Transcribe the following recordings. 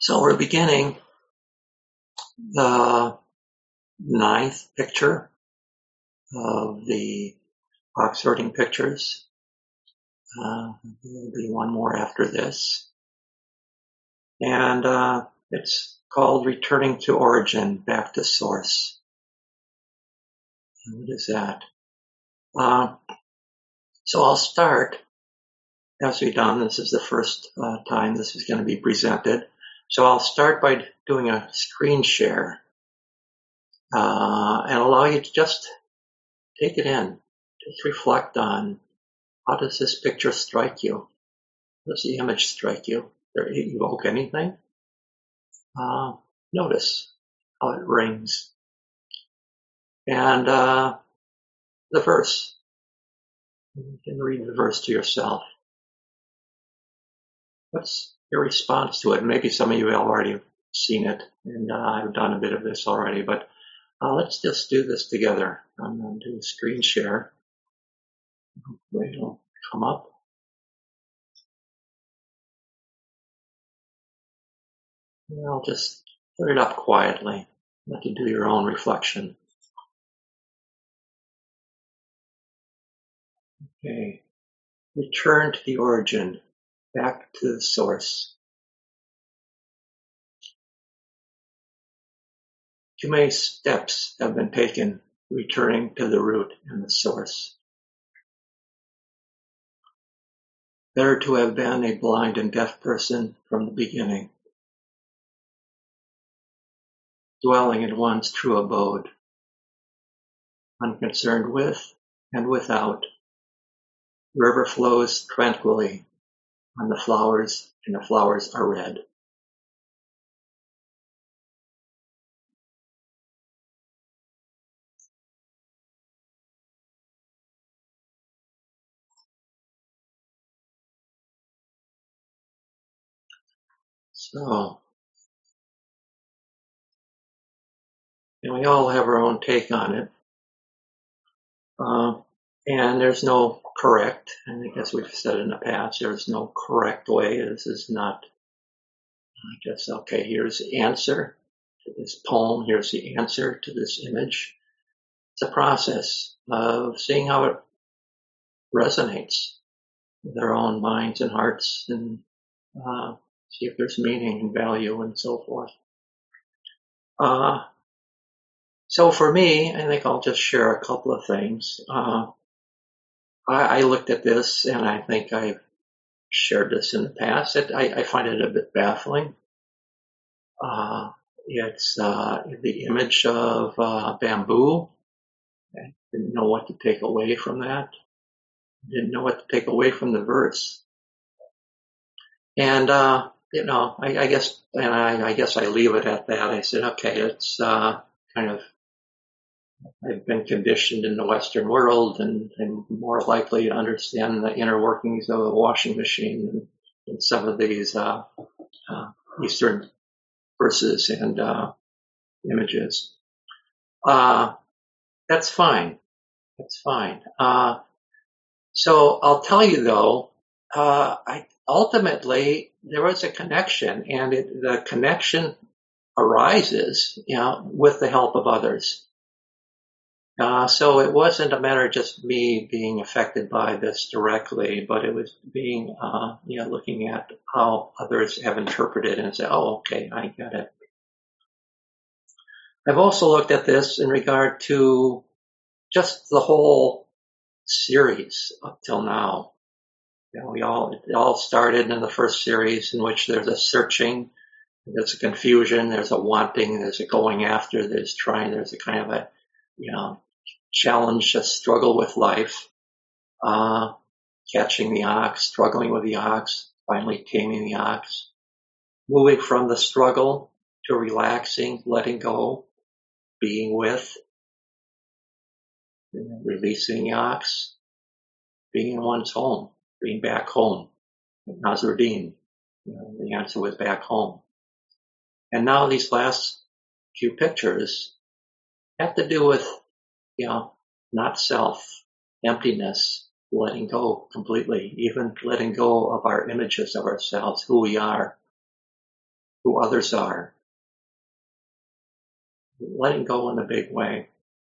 So we're beginning the 9th picture of the box sorting pictures. There'll be one more after this. And it's called Returning to Origin, Back to Source. And what is that? So I'll start, as we've done, this is the first time this is going to be presented. So I'll start by doing a screen share and allow you to just take it in. Just reflect on, how does this picture strike you? How does the image strike you? Does it evoke anything? Notice how it rings. And the verse. You can read the verse to yourself. What's your response to it? Maybe some of you have already seen it, and I've done a bit of this already, but let's just do this together. I'm going to do a screen share. Hopefully it'll come up. And I'll just put it up quietly. Let you do your own reflection. Okay. Return to the origin, back to the source. Too many steps have been taken returning to the root and the source. Better to have been a blind and deaf person from the beginning, dwelling in one's true abode, unconcerned with and without. The river flows tranquilly on the flowers, and the flowers are red. So, and we all have our own take on it. And there's no correct, and I guess we've said in the past, there's no correct way. This is not, I guess, okay, here's the answer to this poem, here's the answer to this image. It's a process of seeing how it resonates with our own minds and hearts, and see if there's meaning and value and so forth. So for me, I think I'll just share a couple of things. I looked at this, and I think I've shared this in the past. I find it a bit baffling. It's the image of bamboo. I didn't know what to take away from that. Didn't know what to take away from the verse. And I guess I leave it at that. I said, okay, it's kind of, I've been conditioned in the Western world and more likely to understand the inner workings of a washing machine and some of these Eastern verses and images. That's fine. That's fine. So I'll tell you though, ultimately there was a connection, and the connection arises, with the help of others. So it wasn't a matter of just me being affected by this directly, but it was being, looking at how others have interpreted it and say, oh, okay, I get it. I've also looked at this in regard to just the whole series up till now. It all started in the first series, in which there's a searching, there's a confusion, there's a wanting, there's a going after, there's trying, there's a kind of a, challenge, a struggle with life, catching the ox, struggling with the ox, finally taming the ox, moving from the struggle to relaxing, letting go, being with, releasing the ox, being in one's home, being back home. Nasruddin, the answer was back home. And now these last few pictures have to do with, not self, emptiness, letting go completely, even letting go of our images of ourselves, who we are, who who others are. Letting go in a big way.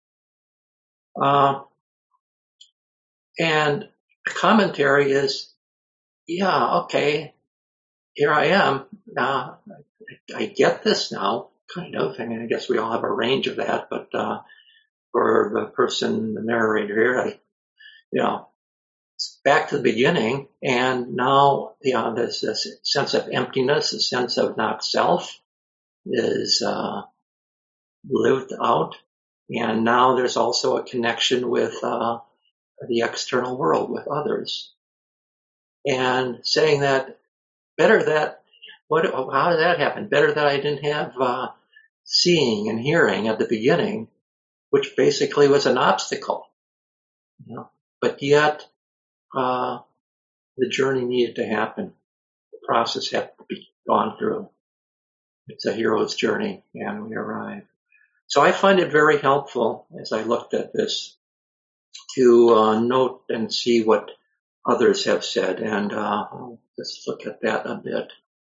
And the commentary is, yeah, okay, here I am. I get this now, kind of. I mean, I guess we all have a range of that, but for the person, the narrator here, it's back to the beginning, and now, there's this sense of emptiness, a sense of not self is lived out, and now there's also a connection with the external world, with others, and saying that better that how did that happen? Better that I didn't have seeing and hearing at the beginning, which basically was an obstacle, but yet the journey needed to happen. The process had to be gone through. It's a hero's journey, and we arrive. So I find it very helpful as I looked at this to note and see what others have said, and let's look at that a bit.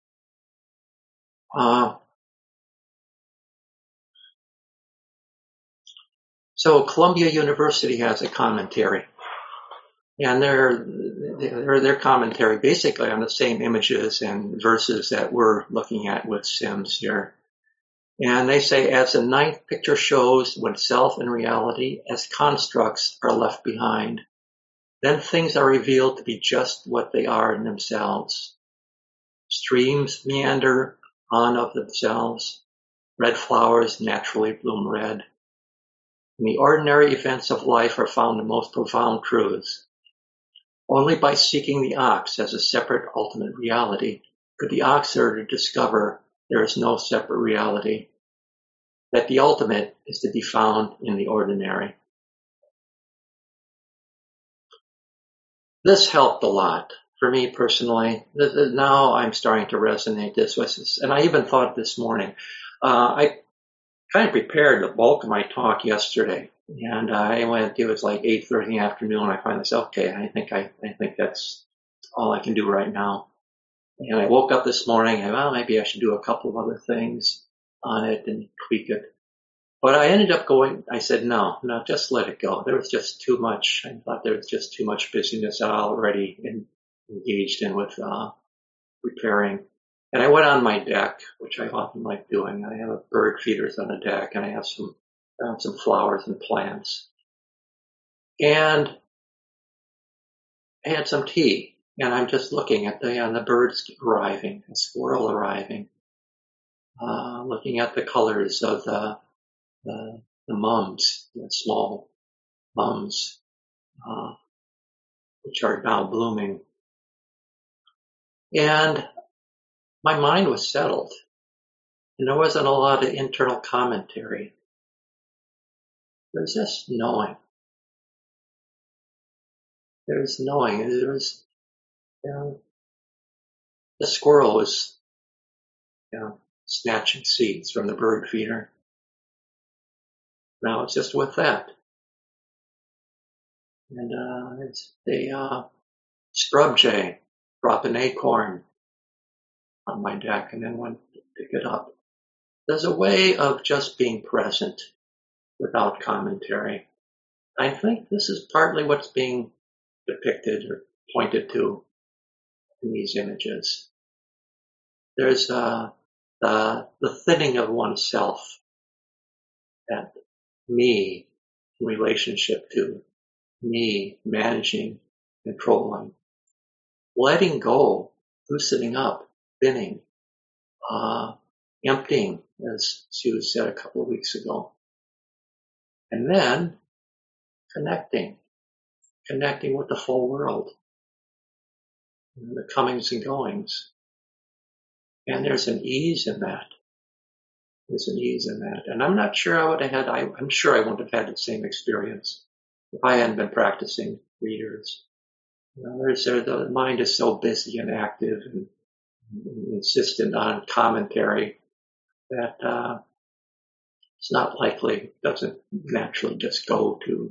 So Columbia University has a commentary, and their commentary basically on the same images and verses that we're looking at with Sims here. And they say, as the ninth picture shows, when self and reality as constructs are left behind, then things are revealed to be just what they are in themselves. Streams meander on of themselves. Red flowers naturally bloom red. In the ordinary events of life are found the most profound truths. Only by seeking the ox as a separate ultimate reality could the oxer discover there is no separate reality, that the ultimate is to be found in the ordinary. This helped a lot for me personally. Now I'm starting to resonate this with this, and I even thought this morning, I kind of prepared the bulk of my talk yesterday, and it was like 8:30 in the afternoon. I finally said, okay, I think that's all I can do right now. And I woke up this morning and, well, maybe I should do a couple of other things on it and tweak it. But I ended up I said, no, just let it go. There was just too much. I thought there was just too much busyness I already engaged in with preparing. And I went on my deck, which I often like doing. I have bird feeders on the deck, and I have some flowers and plants. And I had some tea, and I'm just looking at the birds arriving, a squirrel arriving, looking at the colors of the mums, the small mums, which are now blooming. And my mind was settled, and there wasn't a lot of internal commentary. There was just knowing. There was knowing. There was, the squirrel was, snatching seeds from the bird feeder. Now it's just with that. And the scrub jay dropped an acorn on my deck and then went to pick it up. There's a way of just being present without commentary. I think this is partly what's being depicted or pointed to in these images. There's the thinning of oneself, that me in relationship to me managing, controlling, letting go, loosening up, thinning, emptying, as Sue said a couple of weeks ago. And then connecting with the full world, the comings and goings. And there's an ease in that. And I'm not sure I'm sure I wouldn't have had the same experience if I hadn't been practicing for years. The mind is so busy and active and insistent on commentary that it's not likely, it doesn't naturally just go to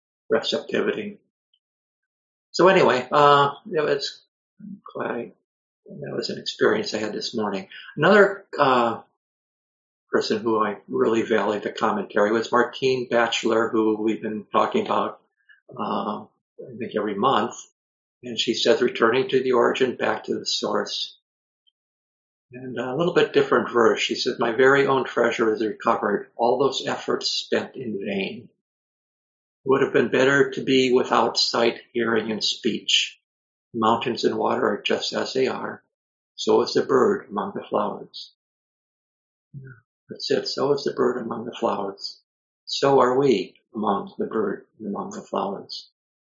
receptivity. So anyway, it was quite And that was an experience I had this morning. Another person who I really valued the commentary was Martine Batchelor, who we've been talking about, I think, every month. And she says, returning to the origin, back to the source. And a little bit different verse. She says, my very own treasure is recovered, all those efforts spent in vain. It would have been better to be without sight, hearing, and speech. Mountains and water are just as they are. So is the bird among the flowers. That's it. So is the bird among the flowers. So are we among the bird and among the flowers.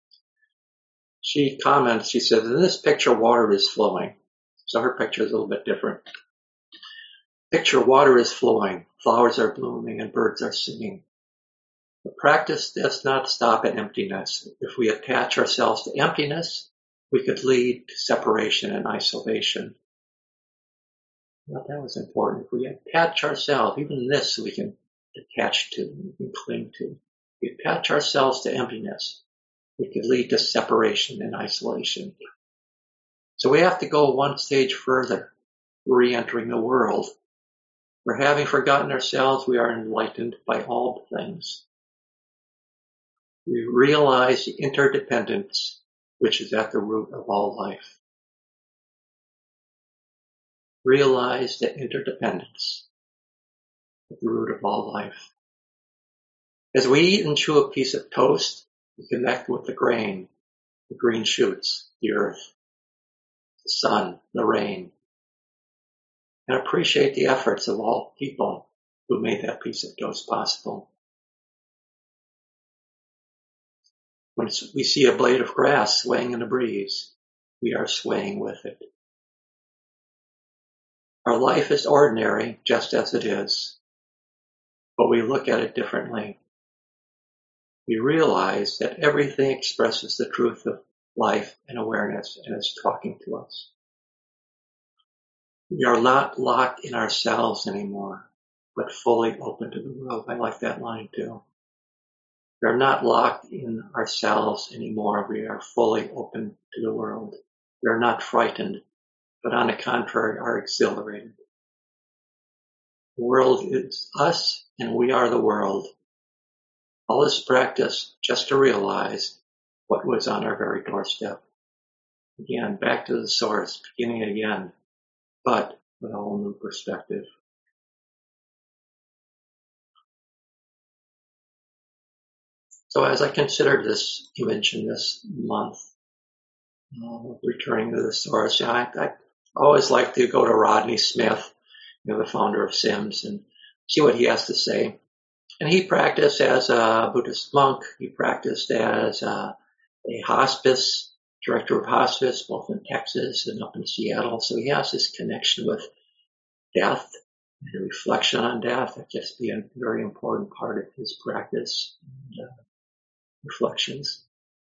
She comments, she says, in this picture, water is flowing. So her picture is a little bit different. Picture, water is flowing, flowers are blooming, and birds are singing. The practice does not stop at emptiness. If we attach ourselves to emptiness, we could lead to separation and isolation. Well, that was important. If we attach ourselves, even this we can attach to, we can cling to. If we attach ourselves to emptiness, we could lead to separation and isolation. So we have to go one stage further, re-entering the world. For having forgotten ourselves, we are enlightened by all things. We realize the interdependence which is at the root of all life. Realize the interdependence at the root of all life. As we eat and chew a piece of toast, we connect with the grain, the green shoots, the earth, the sun, the rain, and appreciate the efforts of all people who made that piece of toast possible. When we see a blade of grass swaying in the breeze, we are swaying with it. Our life is ordinary, just as it is, but we look at it differently. We realize that everything expresses the truth of life and awareness and is talking to us. We are not locked in ourselves anymore, but fully open to the world. I like that line too. We are not locked in ourselves anymore. We are fully open to the world. We are not frightened, but on the contrary, are exhilarated. The world is us, and we are the world. All this practice just to realize what was on our very doorstep. Again, back to the source, beginning again, but with a whole new perspective. So as I considered this image in this month, returning to the source, I always like to go to Rodney Smith, the founder of Sims, and see what he has to say. And he practiced as a Buddhist monk. He practiced as a hospice, director of hospice, both in Texas and up in Seattle. So he has this connection with death and reflection on death. That gets to be a very important part of his practice and reflections.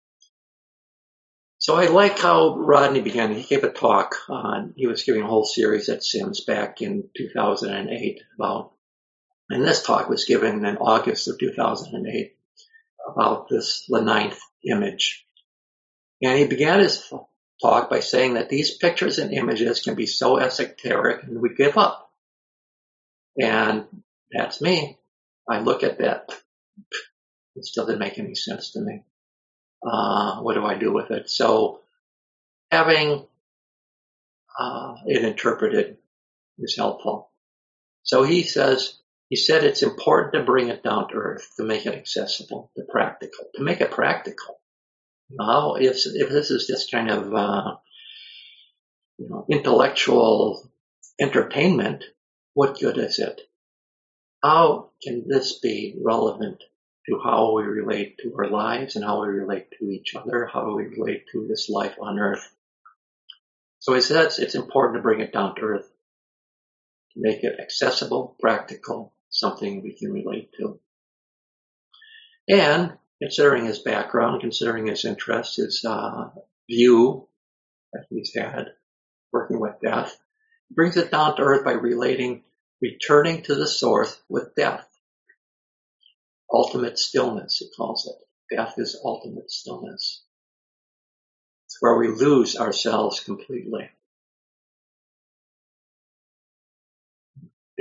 So I like how Rodney began. He gave a talk he was giving a whole series at Sims back in 2008 and this talk was given in August of 2008 about the ninth image. And he began his talk by saying that these pictures and images can be so esoteric and we give up. And that's me. I look at that. It still didn't make any sense to me. What do I do with it? So having it interpreted is helpful. So he said it's important to bring it down to earth, to make it accessible, to make it practical. Now, if this is just kind of intellectual entertainment, what good is it? How can this be relevant to how we relate to our lives and how we relate to each other, how we relate to this life on earth? So he says it's important to bring it down to earth, to make it accessible, practical, something we can relate to. And considering his background, considering his interests, his view that he's had working with death, he brings it down to earth by returning to the source with death. Ultimate stillness, he calls it. Death is ultimate stillness. It's where we lose ourselves completely.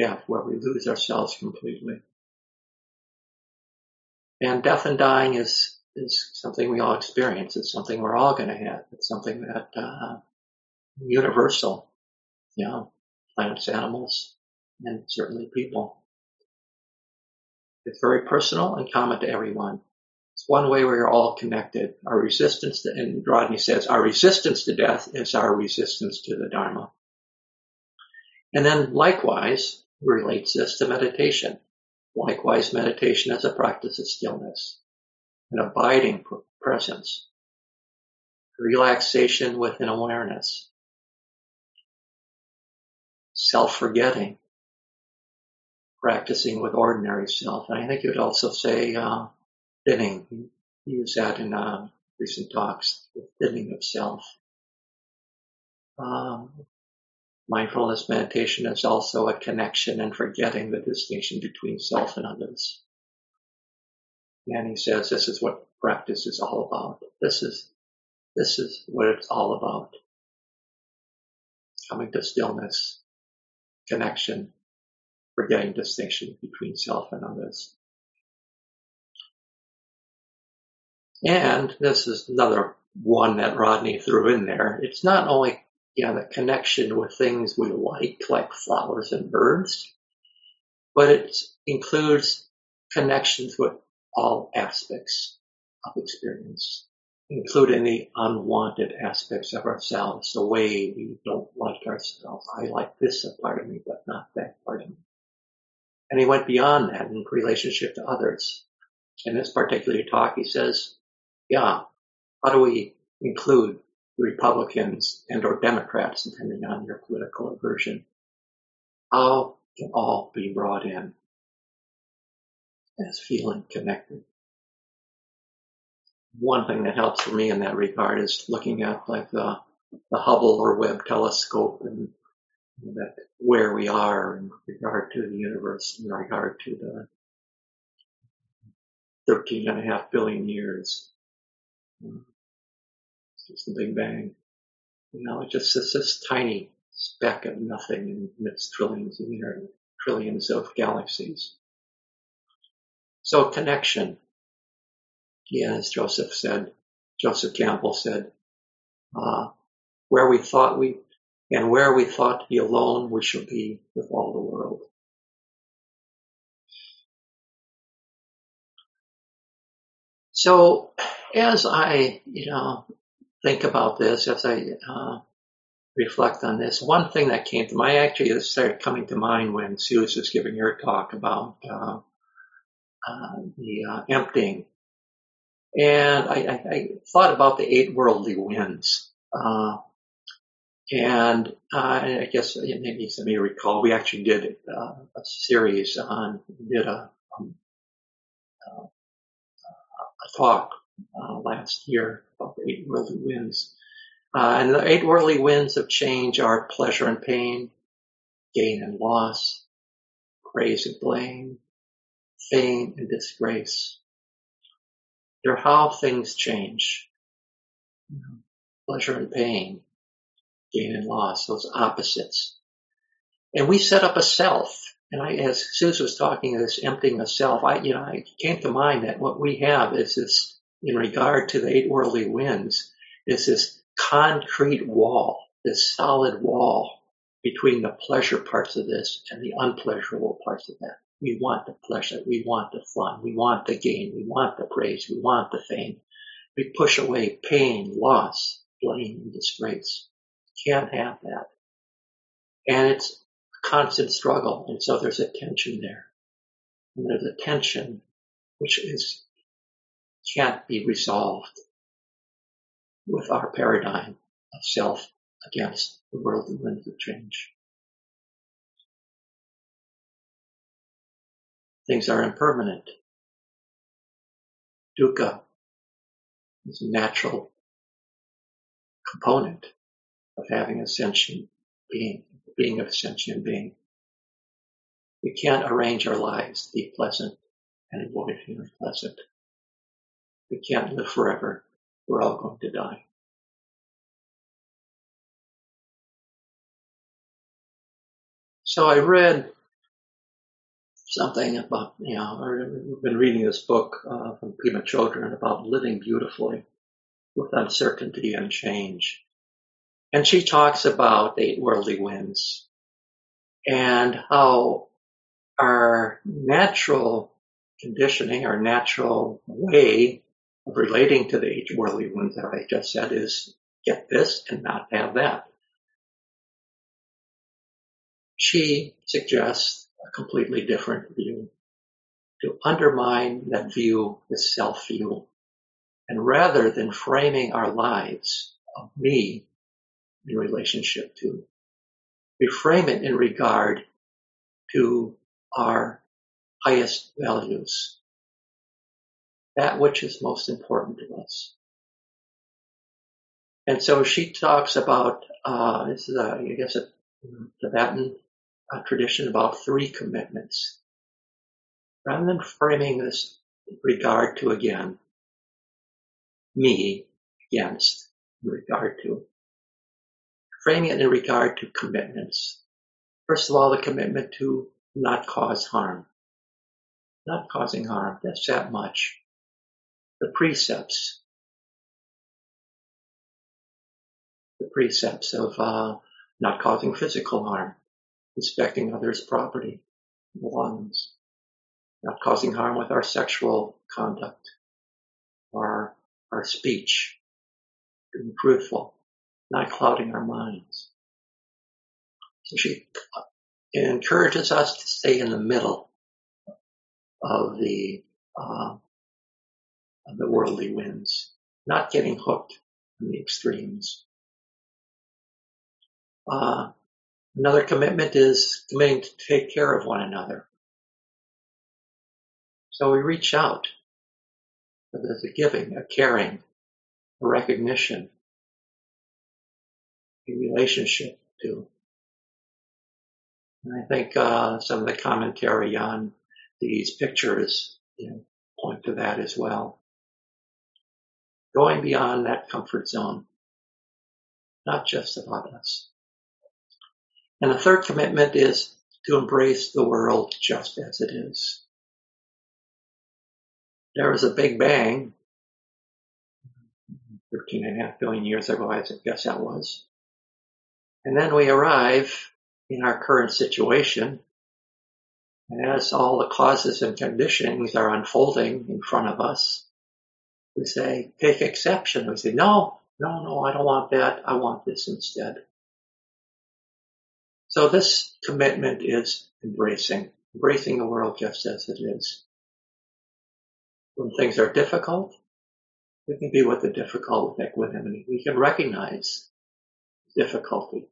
death, where we lose ourselves completely. And death and dying is something we all experience. It's something we're all going to have. It's something that universal, plants, animals, and certainly people. It's very personal and common to everyone. It's one way we're all connected. Our resistance to, and Rodney says, our resistance to death is our resistance to the Dharma. And then likewise, relates this to meditation. Likewise, meditation is a practice of stillness, an abiding presence, relaxation within awareness, self-forgetting, practicing with ordinary self. And I think you would also say thinning. He used that in recent talks, the thinning of self. Mindfulness meditation is also a connection and forgetting the distinction between self and others. And he says this is what practice is all about. This is what it's all about. Coming to stillness, connection, forgetting distinction between self and others. And this is another one that Rodney threw in there. It's not only the connection with things we like flowers and birds, but it includes connections with all aspects of experience, including the unwanted aspects of ourselves, the way we don't like ourselves. I like this part of me, but not that part of me. And he went beyond that in relationship to others. In this particular talk, he says, how do we include Republicans and or Democrats, depending on your political aversion? How can all be brought in as feeling connected? One thing that helps for me in that regard is looking at like the Hubble or Webb telescope and that where we are in regard to the universe, in regard to the 13.5 billion years. It's the Big Bang. It's just this tiny speck of nothing amidst trillions of galaxies. So connection, as Joseph Campbell said, where we thought to be alone, we shall be with all the world. So as I, think about this, as I reflect on this, one thing that came to mind, actually this started coming to mind when Suze was giving her talk about the emptying. And I thought about the 8 worldly winds. And I guess maybe some of you recall, we actually did a series did a talk last year about the 8 worldly winds. And the 8 worldly winds of change are pleasure and pain, gain and loss, praise and blame, fame and disgrace. They're how things change. Pleasure and pain, gain and loss, those opposites. And we set up a self. And as Suze was talking, this emptying of self, it came to mind that what we have is this, in regard to the 8 worldly winds, is this concrete wall, this solid wall between the pleasure parts of this and the unpleasurable parts of that. We want the pleasure, we want the fun, we want the gain, we want the praise, we want the fame. We push away pain, loss, blame, and disgrace. Can't have that. And it's a constant struggle, and so there's a tension there. And there's a tension which can't be resolved with our paradigm of self against the worldly winds of change. Things are impermanent. Dukkha is a natural component of having a sentient being of a sentient being. We can't arrange our lives to be pleasant and avoid feeling pleasant. We can't live forever. We're all going to die. So I read something about, we've been reading this book from Pema Chodron about living beautifully with uncertainty and change. And she talks about 8 worldly winds and how our natural conditioning, our natural way of relating to the 8 worldly winds that I just said is get this and not have that. She suggests a completely different view. To undermine that view is self-view. And rather than framing our lives of me in relationship to, we frame it in regard to our highest values, that which is most important to us. And so she talks about, this is a Tibetan tradition about 3 commitments. Rather than framing this in regard to, again, me against, in regard to, framing it in regard to commitments. First of all, the commitment to not cause harm. Not causing harm, that's that much. The precepts of not causing physical harm, respecting others' property, belongings, not causing harm with our sexual conduct, or our speech, being truthful, not clouding our minds. So she encourages us to stay in the middle of the worldly winds, not getting hooked in the extremes. Another commitment is committing to take care of one another. So we reach out. There's a giving, a caring, a recognition, a relationship to. And I think some of the commentary on these pictures point to that as well. Going beyond that comfort zone, not just about us. And the third commitment is to embrace the world just as it is. There was a big bang 13.5 billion years ago, I guess that was. And then we arrive in our current situation, and as all the causes and conditionings are unfolding in front of us, we say, take exception. We say, no, I don't want that. I want this instead. So this commitment is embracing the world just as it is. When things are difficult, we can be with the difficult with equanimity. We can recognize difficulty.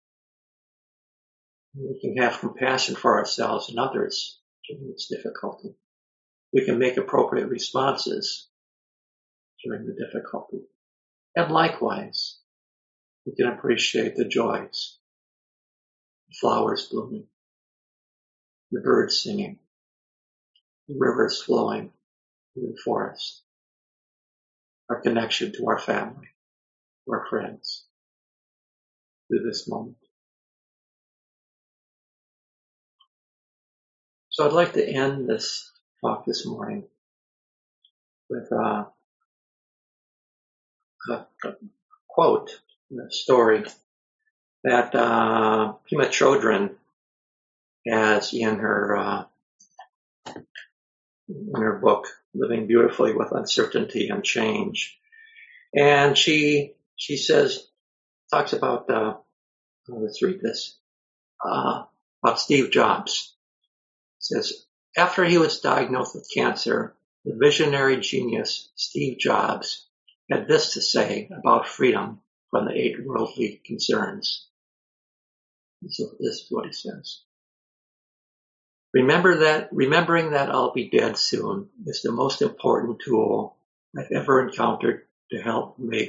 We can have compassion for ourselves and others during this difficulty. We can make appropriate responses during the difficulty. And likewise, we can appreciate the joys, the flowers blooming, the birds singing, the rivers flowing through the forest, our connection to our family, to our friends, through this moment. So I'd like to end this talk this morning with a quote, a story that Pema Chodron has in her book, Living Beautifully with Uncertainty and Change. And she says, talks about, let's read this, about Steve Jobs. Says, after he was diagnosed with cancer, the visionary genius Steve Jobs had this to say about freedom from the 8 worldly concerns. So this is what he says. Remembering that I'll be dead soon is the most important tool I've ever encountered to help me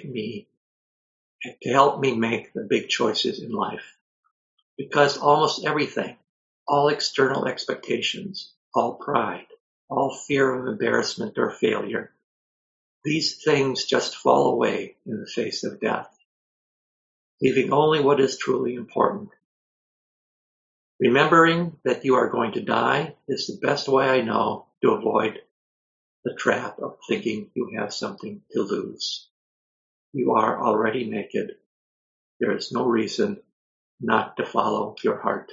make the big choices in life. Because almost everything, all external expectations, all pride, all fear of embarrassment or failure, these things just fall away in the face of death, leaving only what is truly important. Remembering that you are going to die is the best way I know to avoid the trap of thinking you have something to lose. You are already naked. There is no reason not to follow your heart.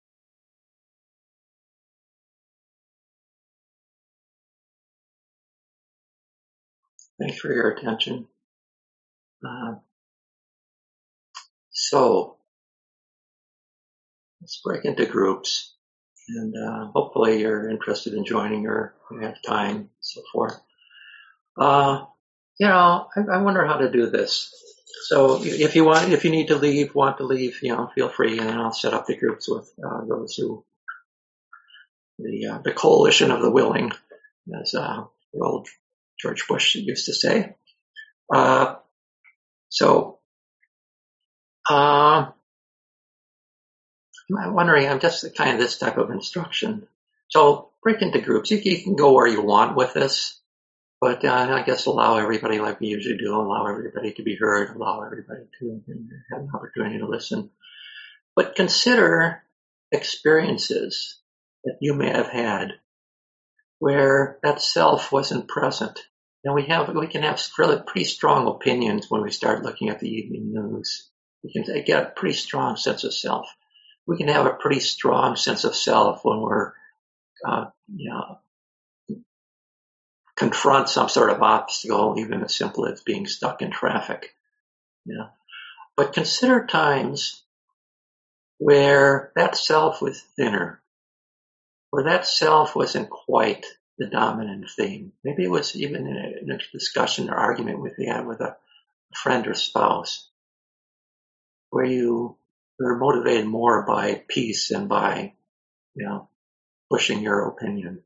Thanks for your attention. So let's break into groups, and hopefully you're interested in joining or you have time and so forth. I wonder how to do this. So if you need to leave, want to leave, feel free, and I'll set up the groups with those who the coalition of the willing, as old George Bush used to say. I'm wondering, I'm just kind of this type of instruction. So break into groups. You can go where you want with this, but I guess allow everybody, like we usually do, allow everybody to be heard, allow everybody to have an opportunity to listen. But consider experiences that you may have had where that self wasn't present. We can have really pretty strong opinions when we start looking at the evening news. We can get a pretty strong sense of self. We can have a pretty strong sense of self when we're, confront some sort of obstacle, even as simple as being stuck in traffic. But consider times where that self was thinner, where that self wasn't quite the dominant theme. Maybe it was even in a discussion or argument with a friend or spouse, where you were motivated more by peace and by, pushing your opinion.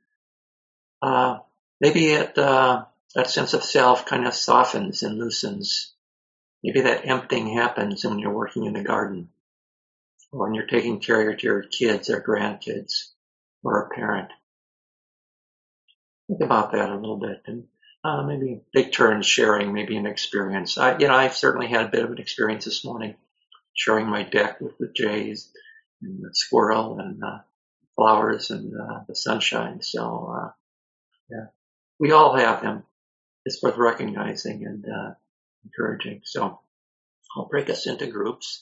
Maybe that sense of self kind of softens and loosens. Maybe that emptying happens when you're working in the garden, or when you're taking care of your kids or grandkids, or a parent. Think about that a little bit, and maybe take turns sharing maybe an experience. I've certainly had a bit of an experience this morning, sharing my deck with the jays and the squirrel and flowers and the sunshine. So, we all have them. It's worth recognizing and encouraging. So I'll break us into groups.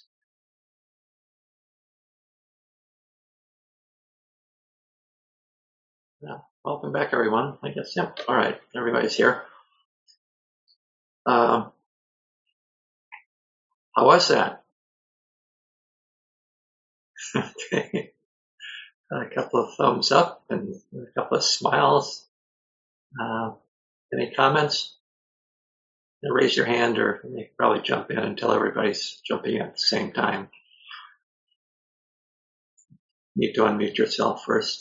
Welcome back, everyone. I guess, yeah. All right, everybody's here. How was that? Okay. A couple of thumbs up and a couple of smiles. Any comments? Raise your hand, or you can probably jump in until everybody's jumping in at the same time. You need to unmute yourself first.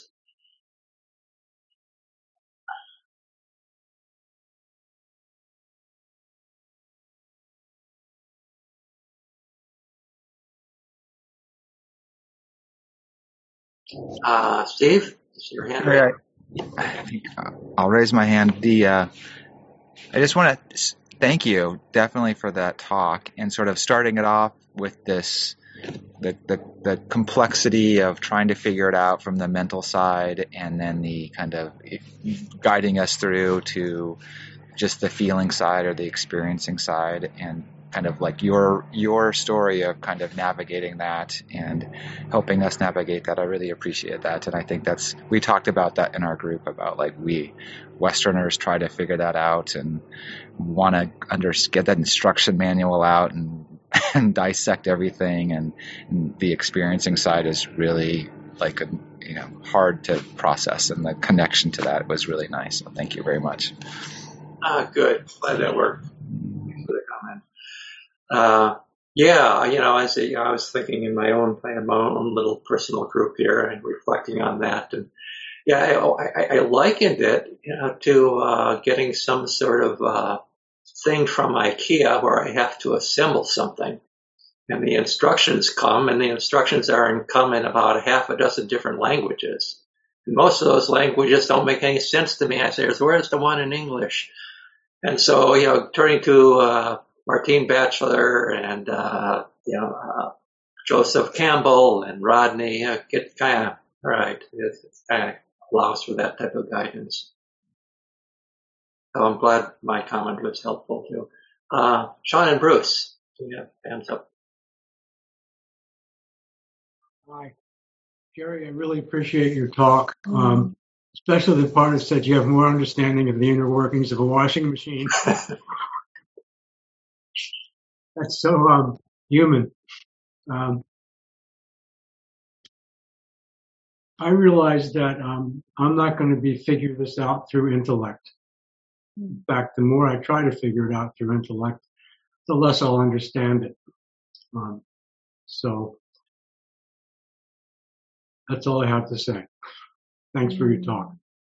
Steve, is your hand raised? I'll raise my hand. I just want to thank you definitely for that talk, and sort of starting it off with this, the complexity of trying to figure it out from the mental side, and then the kind of guiding us through to just the feeling side or the experiencing side, and kind of like your story of kind of navigating that and helping us navigate that. I really appreciate that. And I think we talked about that in our group, about like we Westerners try to figure that out and want to get that instruction manual out and dissect everything. And the experiencing side is really like hard to process, and the connection to that was really nice. So thank you very much. Good. Glad that worked. Thanks for the comment. I was thinking I had my own little personal group here and reflecting on that. And I likened it, to getting some sort of thing from IKEA where I have to assemble something. And the instructions come, and the instructions come in about half a dozen different languages. And most of those languages don't make any sense to me. I say, where's the one in English? And so, turning to Martine Batchelor and, Joseph Campbell and Rodney, get kind of, all right, it kind of allows for that type of guidance. So I'm glad my comment was helpful too. Sean and Bruce, do you have hands up? Hi, Jerry, I really appreciate your talk, especially the part that said you have more understanding of the inner workings of a washing machine. That's so human. I realize that I'm not going to be figure this out through intellect. In fact, the more I try to figure it out through intellect, the less I'll understand it. So that's all I have to say. Thanks for your talk.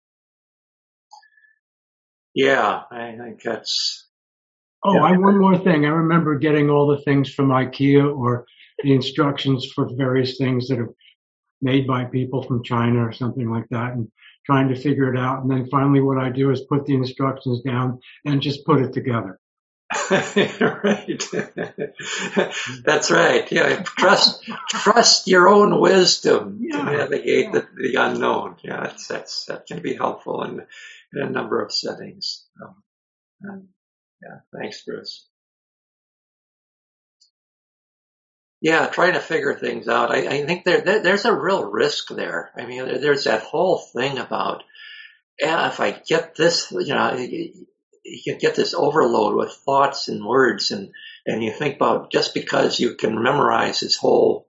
Yeah, I think that's... Oh, one more thing. I remember getting all the things from IKEA or the instructions for various things that are made by people from China or something like that, and trying to figure it out. And then finally what I do is put the instructions down and just put it together. Right. That's right. Yeah. Trust your own wisdom to navigate the unknown. Yeah. That can be helpful in a number of settings. Yeah. Thanks, Bruce. Yeah. Trying to figure things out. I think there's a real risk there. I mean, there's that whole thing about, if I get this, you can get this overload with thoughts and words, and you think about, just because you can memorize this whole,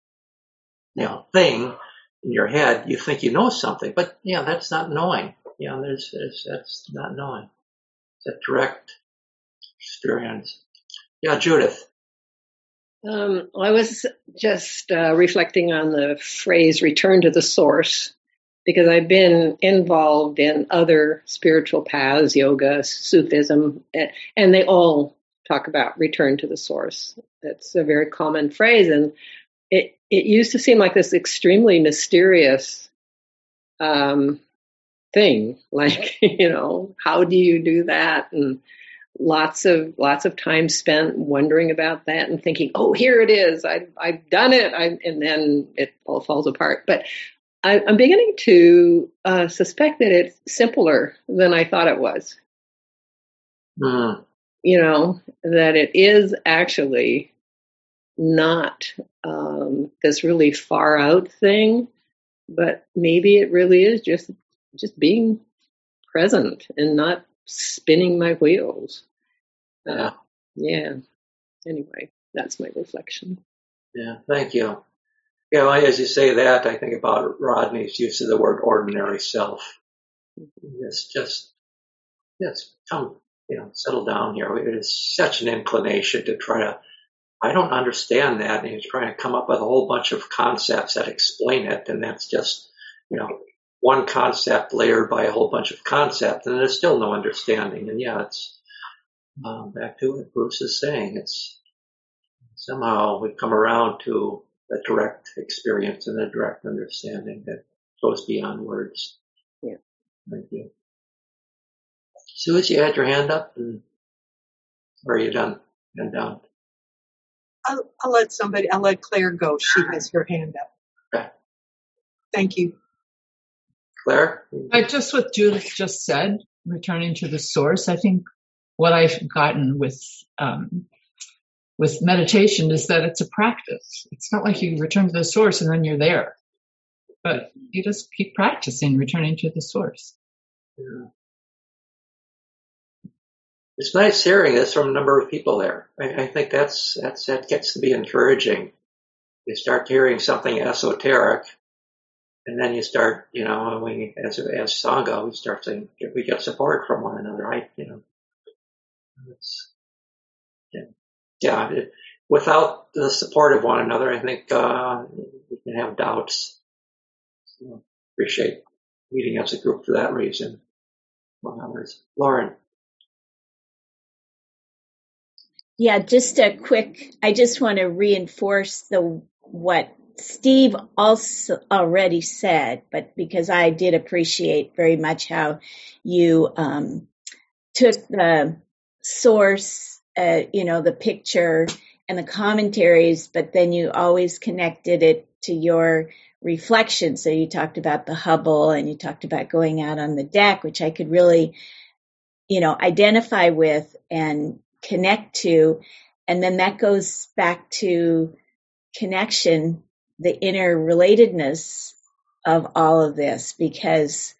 thing in your head, you think you know something, but that's not knowing. That's not knowing. It's a direct experience. Yeah, Judith. I was just reflecting on the phrase "return to the source," because I've been involved in other spiritual paths, yoga, Sufism, and they all talk about return to the source. That's a very common phrase, and it used to seem like this extremely mysterious thing. Like, how do you do that? And lots of time spent wondering about that and thinking, oh, here it is. I've done it. And then it all falls apart. But I'm beginning to suspect that it's simpler than I thought it was. That it is actually not this really far out thing, but maybe it really is just being present and not spinning my wheels. Anyway, that's my reflection. Yeah, thank you. As you say that, I think about Rodney's use of the word ordinary self. Just come, settle down here. It is such an inclination to try to, I don't understand that. And he's trying to come up with a whole bunch of concepts that explain it. And that's just, one concept layered by a whole bunch of concepts. And there's still no understanding. And it's back to what Bruce is saying. It's somehow we come around to a direct experience and a direct understanding that goes beyond words. Yeah. Thank you. Suze, you had your hand up, or are you done? And down. I'll let Claire go. She has her hand up. Okay. Thank you. Claire? Just what Judith just said, returning to the source. I think what I've gotten with meditation is that it's a practice. It's not like you return to the source and then you're there, but you just keep practicing returning to the source. Yeah. It's nice hearing this from a number of people there. I think that gets to be encouraging. You start hearing something esoteric, and then you start, as Sangha, we start saying, we get support from one another, right? Without the support of one another, I think we can have doubts. So appreciate meeting as a group for that reason, among others. Lauren. Yeah, I just want to reinforce what Steve also already said, but because I did appreciate very much how you took the source, the picture, and the commentaries, but then you always connected it to your reflection. So you talked about the Hubble and you talked about going out on the deck, which I could really, identify with and connect to. And then that goes back to connection, the interrelatedness of all of this, because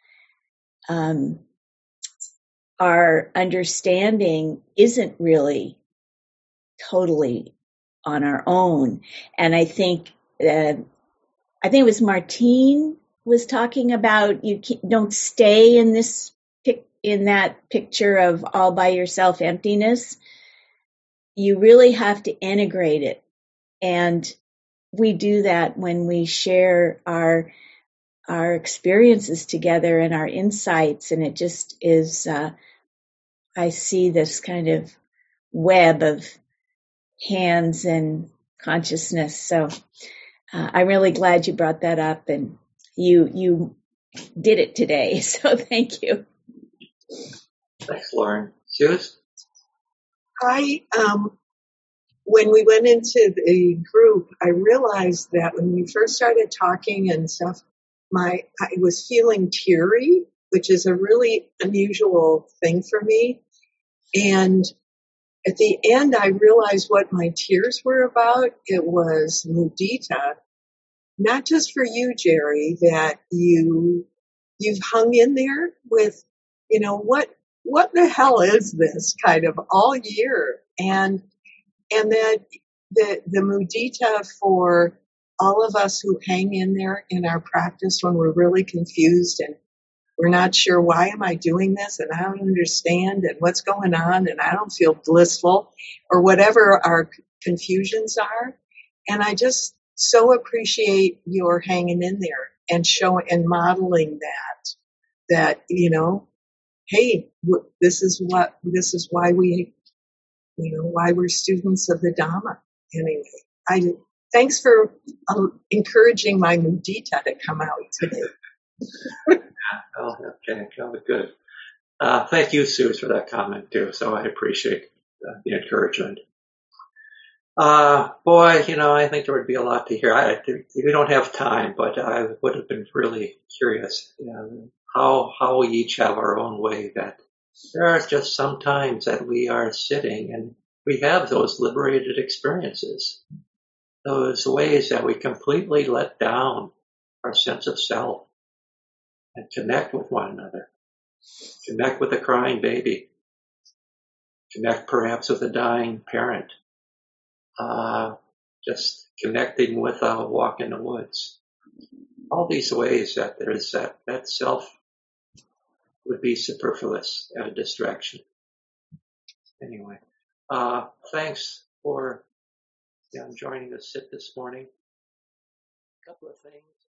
our understanding isn't really totally on our own. And I think it was Martine was talking about you don't stay in that picture of all by yourself emptiness. You really have to integrate it. And we do that when we share our experiences together and our insights. And it just is, I see this kind of web of hands and consciousness. So I'm really glad you brought that up, and you did it today. So thank you. Thanks, Lauren. Suze? When we went into the group, I realized that when you first started talking and stuff, I was feeling teary, which is a really unusual thing for me. And at the end, I realized what my tears were about. It was mudita, not just for you, Jerry, that you've hung in there with, what the hell is this kind of all year? And that the mudita for all of us who hang in there in our practice when we're really confused and we're not sure, why am I doing this? And I don't understand, and what's going on, and I don't feel blissful, or whatever our confusions are. And I just so appreciate your hanging in there and showing and modeling that, hey, this is why why we're students of the Dhamma. Anyway, thanks for encouraging my mudita to come out today. Oh, okay, good. Thank you, Suze, for that comment too. So I appreciate the encouragement. Boy, I think there would be a lot to hear. We don't have time, but I would have been really curious how we each have our own way, that there are just some times that we are sitting and we have those liberated experiences, those ways that we completely let down our sense of self and connect with one another, connect with a crying baby, connect perhaps with a dying parent, just connecting with a walk in the woods. All these ways that there's that self would be superfluous and a distraction. Anyway, thanks for joining us this morning. A couple of things.